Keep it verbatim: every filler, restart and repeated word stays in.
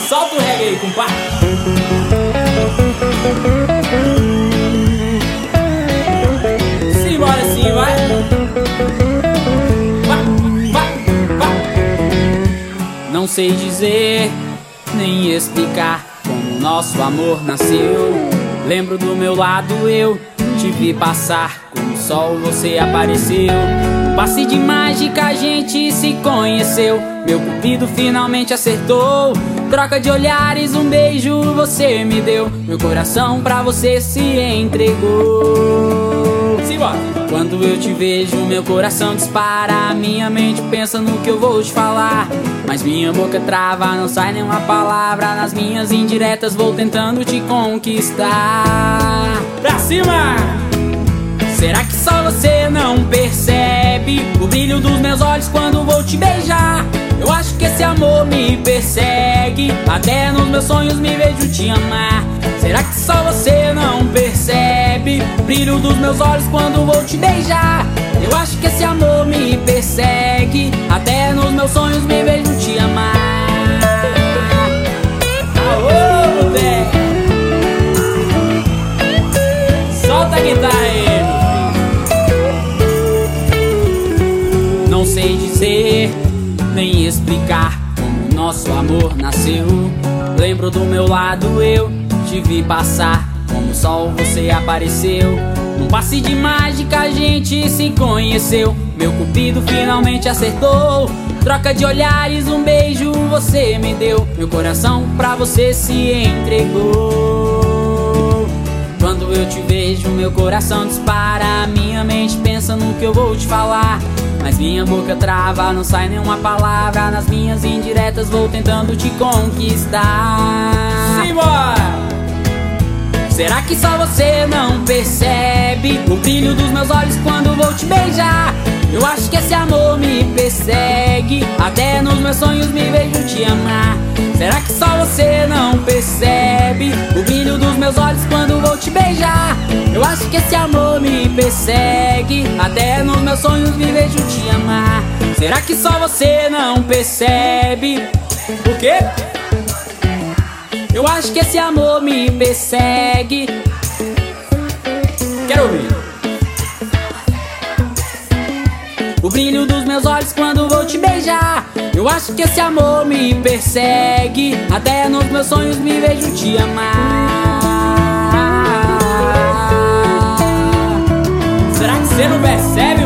Solta o reggae aí, compadre. Simbora assim, vai. Vai, vai, vai. Não sei dizer, nem explicar como nosso amor nasceu. Lembro do meu lado, eu te vi passar, como o sol você apareceu. Um passe de mágica, a gente se conheceu. Meu cupido finalmente acertou. Troca de olhares, um beijo você me deu. Meu coração pra você se entregou. Simbora. Quando eu te vejo, meu coração dispara. Minha mente pensa no que eu vou te falar, mas minha boca trava, não sai nenhuma palavra. Nas minhas indiretas vou tentando te conquistar. Pra cima! Será que só você não percebe o brilho dos meus olhos quando vou te beijar? Eu acho que esse amor me persegue, até nos meus sonhos me vejo te amar. Será que só você não percebe o brilho dos meus olhos quando vou te beijar? Eu acho que esse amor me persegue, até nos meus sonhos me vejo te amar. Aô, moleque! Solta a guitarra aí, não sei dizer, nem explicar como nosso amor nasceu. Lembro do meu lado, eu te vi passar, como o sol você apareceu. Num passe de mágica a gente se conheceu. Meu cupido finalmente acertou. Troca de olhares, um beijo você me deu. Meu coração pra você se entregou. Quando eu te vejo, meu coração dispara. Minha mente pensa no que eu vou te falar, mas minha boca trava, não sai nenhuma palavra. Nas minhas indiretas vou tentando te conquistar. Simbora! Será que só você não percebe o brilho dos meus olhos quando vou te beijar? Eu acho que esse amor me persegue, até nos meus sonhos me vejo te amar. Será que só você não percebe o brilho dos meus olhos quando vou te beijar? Eu acho que esse amor me persegue, até nos meus sonhos me vejo te amar. Será que só você não percebe? O quê? Eu acho que esse amor me persegue. Quero ouvir. O brilho dos meus olhos quando vou te beijar. Eu acho que esse amor me persegue, até nos meus sonhos me vejo te amar. Será que você não percebe?